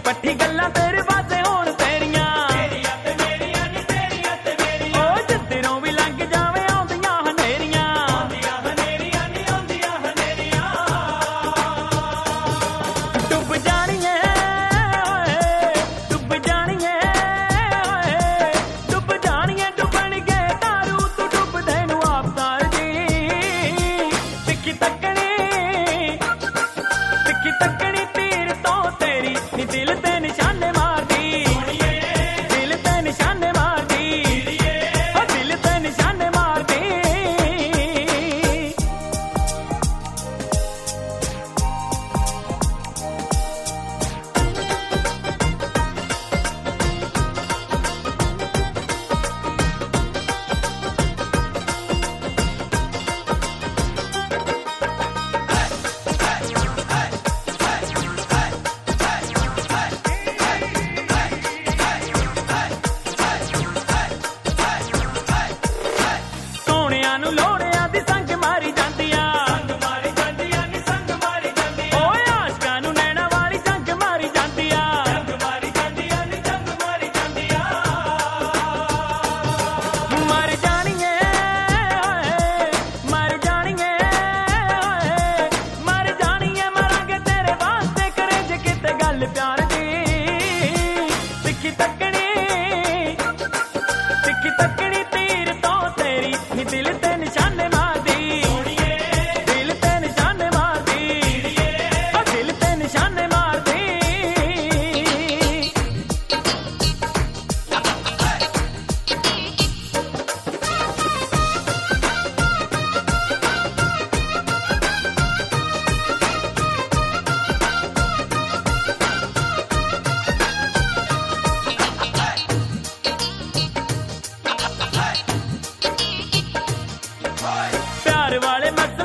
ਪੱਠੀ ਗੱਲਾਂ ਤੇਰੇ ਵਾਸਤੇ ਹੋਣ ਤੇਰੀਆਂ ਤੇ ਮੇਰੀਆਂ ਨੀ ਤੇਰੀਆਂ ਤੇ ਮੇਰੀਆਂ ਓ ਜਿੱਧਰੋਂ ਵੀ ਲੰਘ ਜਾਵੇ ਆਉਂਦੀਆਂ ਹਨੇਰੀਆਂ ਨੀ ਆਉਂਦੀਆਂ ਹਨੇਰੀਆਂ ਡੁੱਬ ਜਾਣੀਏ ਡੁੱਬ ਜਾਣੀਏ ਡੁੱਬ ਜਾਣੀਏ ਡੁੱਬਣਗੇ ਤਾਰੂ ਤੂੰ ਡੁੱਬਦੇ ਨੂੰ ਆਪ ਤਾਰਦੀ ਤਿੱਖੀ ਤੱਕਣੀ ਤੀਰ ਤੋਂ ਤੇਰੀ ਨੀ ਦਿਲ ਤੇ ਨਿਸ਼ਾਨੇ ਮਾਰਦੀ ਦਿਲ ਤੇ ਨਿਸ਼ਾਨੇ ਮਾਰਦੀ ਓ ਦਿਲ ਤੇ ਨਿਸ਼ਾਨੇ ਮਾਰਦੀ ਸੋਹਣਿਆਂ ਨੂੰ ਲੋੜਿਆਂ ਦੀ ਸੰਗ ਮਾਰੀ ਜਾਂਦੀਆਂ ਨੀ ਸੰਗ ਮਾਰੀ ਜਾਂਦੀਆਂ ਓਏ ਆਸ਼ਕਾਂ ਨੂੰ ਨੈਣਾ ਵਾਲੀ ਜੰਗ ਮਾਰੀ ਜਾਂਦੀਆਂ ਨੀ ਜੰਗ ਮਾਰੀ ਜਾਂਦੀਆਂ ਮਰ ਜਾਣੀਏ ਮਰ ਜਾਣੀਏ ਮਰ ਜਾਣੀਏ ਮਰਾਂਗੇ ਤੇਰੇ ਵਾਸਤੇ ਕਰੇ ਜੇ ਕਿਤੇ ਗੱਲ ਪਿਆਰ ਦੀ ਤਿੱਖੀ ਤੱਕਣੀ ਤੀਰ ਤੋਂ ਤੇਰੀ ਨੀ ਦਿਲ ਤੇ ਨਿਸ਼ਾਨੇ ਮਾਰਦੀ ਦਿਲ ਤੇ ਨਿਸ਼ਾਨੇ ਮਾਰਦੀ ਓ ਦਿਲ ਤੇ ਨਿਸ਼ਾਨੇ ਮਾਰਦੀ प्यार वाले मत